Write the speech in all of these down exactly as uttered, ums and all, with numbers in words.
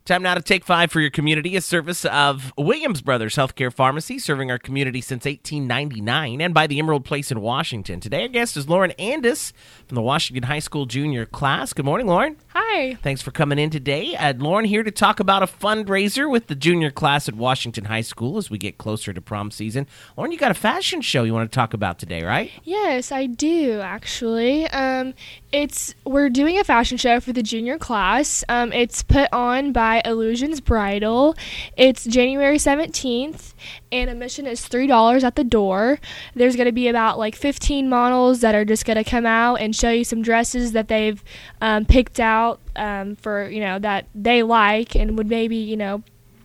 Time now to take five for your community, a service of Williams Brothers Healthcare Pharmacy, serving our community since eighteen ninety-nine, and by the Emerald Place in Washington. Today, our guest is Lauren Andis from the Washington High School Junior class. Good morning, Lauren. Hi. Thanks for coming in today. Uh, Lauren here to talk about a fundraiser with the junior class at Washington High School as we get closer to prom season. Lauren, you got a fashion show you want to talk about today, right? Yes, I do, actually. Um, it's we're doing a fashion show for the junior class. Um, it's put on by Illusions Bridal. It's January seventeenth, and admission is three dollars at the door. There's going to be about like fifteen models that are just going to come out and show you some dresses that they've um, picked out um, for, you know, that they like and would maybe, you know,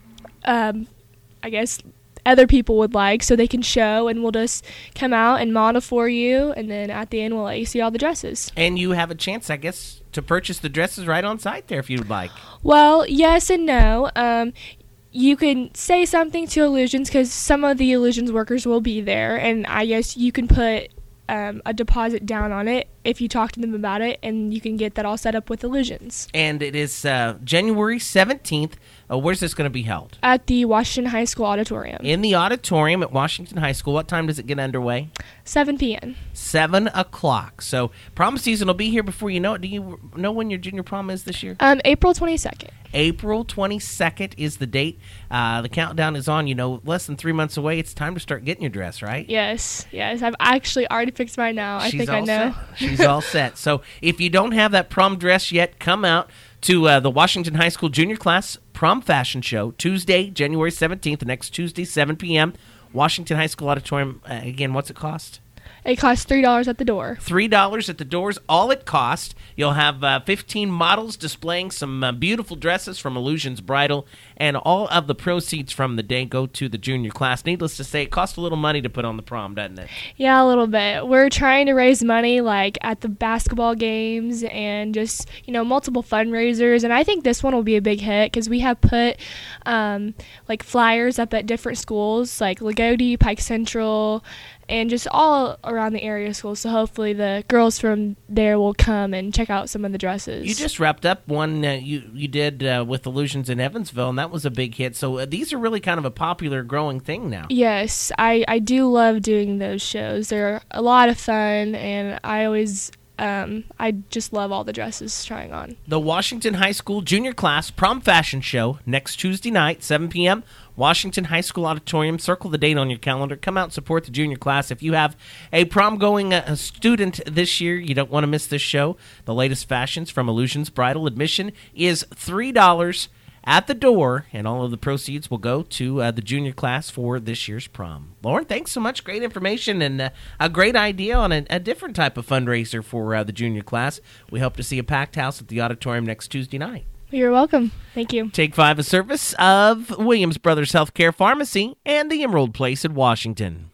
um, I guess other people would like, so they can show, and we'll just come out and model for you, and then at the end we'll let you see all the dresses. And you have a chance, I guess, to purchase the dresses right on site there if you'd like. Well, yes and no. Um, you can say something to Illusions because some of the Illusions workers will be there, and I guess you can put um, a deposit down on it if you talk to them about it, and you can get that all set up with Illusions. And it is uh, January seventeenth. Uh, where's this going to be held? At the Washington High School Auditorium. In the auditorium at Washington High School. What time does it get underway? seven p.m. seven o'clock. So prom season will be here before you know it. Do you know when your junior prom is this year? Um, April twenty-second. April twenty-second is the date. Uh, the countdown is on. You know, less than three months away. It's time to start getting your dress, right? Yes, yes. I've actually already fixed mine now. I She's think all I know. Set. She's all set. So if you don't have that prom dress yet, come out to uh, the Washington High School Junior Class Prom Fashion Show, Tuesday, January seventeenth, next Tuesday, seven p.m., Washington High School Auditorium. Uh, again, what's it cost? It costs three dollars at the door. three dollars at the doors, all it costs. You'll have uh, fifteen models displaying some uh, beautiful dresses from Illusions Bridal, and all of the proceeds from the day go to the junior class. Needless to say, it costs a little money to put on the prom, doesn't it? Yeah, a little bit. We're trying to raise money like at the basketball games and just, you know, multiple fundraisers. And I think this one will be a big hit because we have put um, like flyers up at different schools like Lagodi, Pike Central, and just all around the area schools. So hopefully the girls from there will come and check out some of the dresses. You just wrapped up one uh, you, you did uh, with Illusions in Evansville, and that was a big hit. So uh, these are really kind of a popular, growing thing now. Yes, I, I do love doing those shows. They're a lot of fun, and I always... Um, I just love all the dresses trying on. The Washington High School Junior Class Prom Fashion Show next Tuesday night, seven p.m., Washington High School Auditorium. Circle the date on your calendar. Come out and support the junior class. If you have a prom-going uh, student this year, you don't want to miss this show. The latest fashions from Illusions Bridal. Admission is three dollars at the door, and all of the proceeds will go to uh, the junior class for this year's prom. Lauren, thanks so much. Great information and uh, a great idea on a, a different type of fundraiser for uh, the junior class. We hope to see a packed house at the auditorium next Tuesday night. You're welcome. Thank you. Take five, a service of Williams Brothers Healthcare Pharmacy and the Emerald Place in Washington.